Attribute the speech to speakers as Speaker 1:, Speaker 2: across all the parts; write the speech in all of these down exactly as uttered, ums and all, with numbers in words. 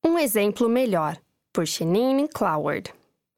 Speaker 1: Um exemplo melhor, por Shanine Cloward.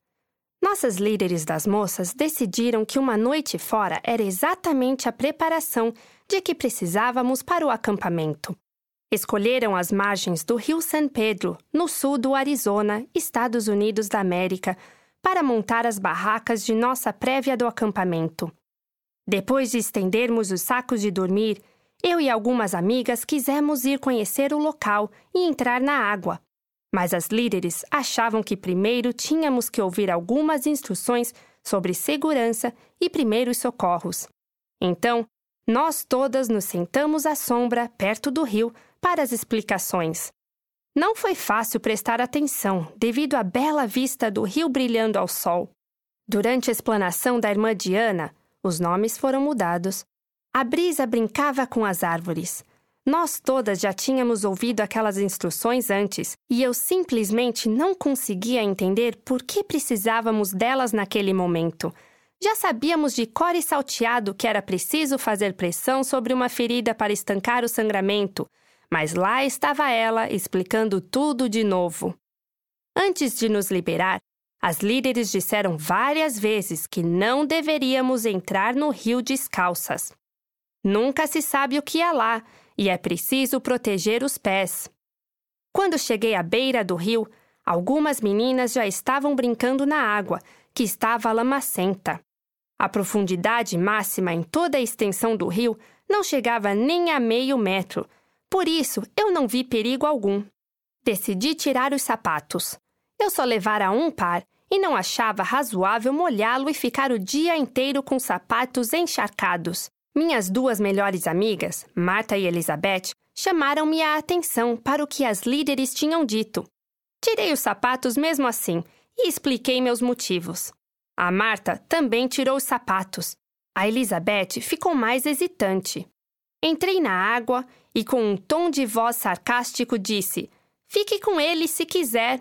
Speaker 1: Nossas líderes das moças decidiram que uma noite fora era exatamente a preparação de que precisávamos para o acampamento. Escolheram as margens do rio San Pedro, no sul do Arizona, Estados Unidos da América, para montar as barracas de nossa prévia do acampamento. Depois de estendermos os sacos de dormir, eu e algumas amigas quisemos ir conhecer o local e entrar na água. Mas as líderes achavam que primeiro tínhamos que ouvir algumas instruções sobre segurança e primeiros socorros. Então, nós todas nos sentamos à sombra, perto do rio, para as explicações. Não foi fácil prestar atenção, devido à bela vista do rio brilhando ao sol. Durante a explanação da irmã Diana, os nomes foram mudados. A brisa brincava com as árvores. Nós todas já tínhamos ouvido aquelas instruções antes e eu simplesmente não conseguia entender por que precisávamos delas naquele momento. Já sabíamos de cor e salteado que era preciso fazer pressão sobre uma ferida para estancar o sangramento, mas lá estava ela explicando tudo de novo. Antes de nos liberar, as líderes disseram várias vezes que não deveríamos entrar no rio descalças. Nunca se sabe o que há lá, e é preciso proteger os pés. Quando cheguei à beira do rio, algumas meninas já estavam brincando na água, que estava lamacenta. A profundidade máxima em toda a extensão do rio não chegava nem a meio metro, por isso eu não vi perigo algum. Decidi tirar os sapatos. Eu só levara um par e não achava razoável molhá-lo e ficar o dia inteiro com sapatos encharcados. Minhas duas melhores amigas, Marta e Elizabeth, chamaram-me a atenção para o que as líderes tinham dito. Tirei os sapatos mesmo assim e expliquei meus motivos. A Marta também tirou os sapatos. A Elizabeth ficou mais hesitante. Entrei na água e, com um tom de voz sarcástico, disse: "Fique com ele se quiser."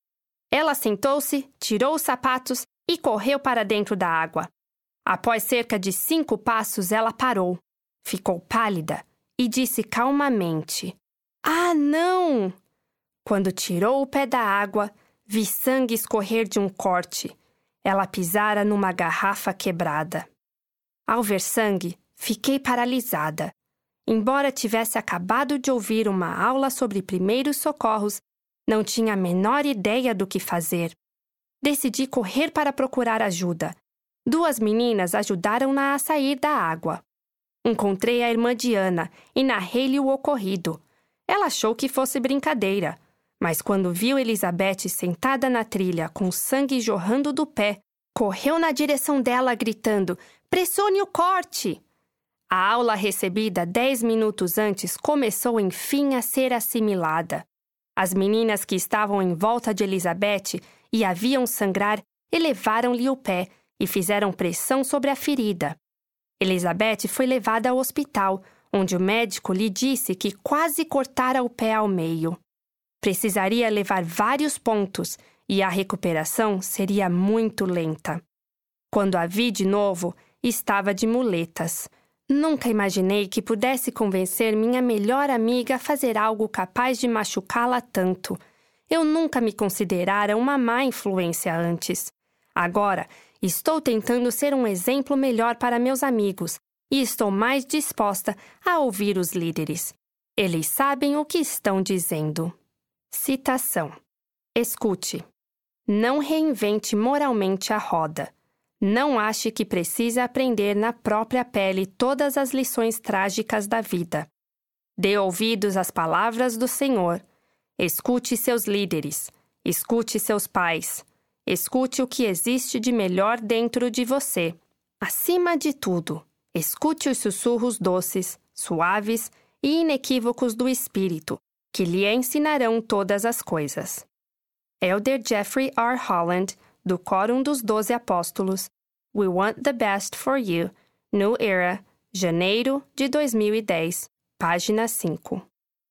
Speaker 1: Ela sentou-se, tirou os sapatos e correu para dentro da água. Após cerca de cinco passos, ela parou. Ficou pálida e disse calmamente: "Ah, não!" Quando tirou o pé da água, vi sangue escorrer de um corte. Ela pisara numa garrafa quebrada. Ao ver sangue, fiquei paralisada. Embora tivesse acabado de ouvir uma aula sobre primeiros socorros, não tinha a menor ideia do que fazer. Decidi correr para procurar ajuda. Duas meninas ajudaram-na a sair da água. Encontrei a irmã Diana e narrei-lhe o ocorrido. Ela achou que fosse brincadeira, mas quando viu Elizabeth sentada na trilha com sangue jorrando do pé, correu na direção dela gritando: "Pressione o corte!" A aula recebida dez minutos antes começou enfim a ser assimilada. As meninas que estavam em volta de Elizabeth e a viam sangrar elevaram-lhe o pé e fizeram pressão sobre a ferida. Elizabeth foi levada ao hospital, onde o médico lhe disse que quase cortara o pé ao meio. Precisaria levar vários pontos e a recuperação seria muito lenta. Quando a vi de novo, estava de muletas. Nunca imaginei que pudesse convencer minha melhor amiga a fazer algo capaz de machucá-la tanto. Eu nunca me considerara uma má influência antes. Agora, estou tentando ser um exemplo melhor para meus amigos e estou mais disposta a ouvir os líderes. Eles sabem o que estão dizendo. Citação. Escute. Não reinvente moralmente a roda. Não ache que precisa aprender na própria pele todas as lições trágicas da vida. Dê ouvidos às palavras do Senhor. Escute seus líderes. Escute seus pais. Escute o que existe de melhor dentro de você. Acima de tudo, escute os sussurros doces, suaves e inequívocos do Espírito, que lhe ensinarão todas as coisas. Elder Jeffrey R. Holland, do Quórum dos Doze Apóstolos, We Want the Best for You, New Era, janeiro de dois mil e dez, página cinco.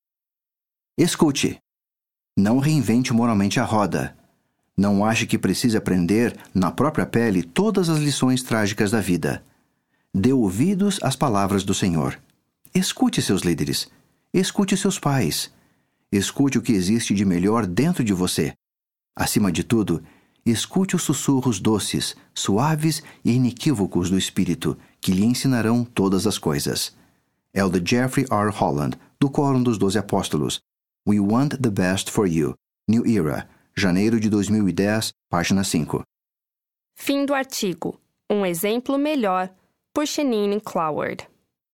Speaker 2: Escute. Não reinvente moralmente a roda. Não ache que precisa aprender na própria pele todas as lições trágicas da vida. Dê ouvidos às palavras do Senhor. Escute seus líderes. Escute seus pais. Escute o que existe de melhor dentro de você. Acima de tudo, escute os sussurros doces, suaves e inequívocos do Espírito, que lhe ensinarão todas as coisas. Elder Jeffrey R. Holland, do Quórum dos Doze Apóstolos. We Want the Best for You. New Era, janeiro de dois mil e dez, página cinco.
Speaker 1: Fim do artigo. Um exemplo melhor, por Shanine Cloward.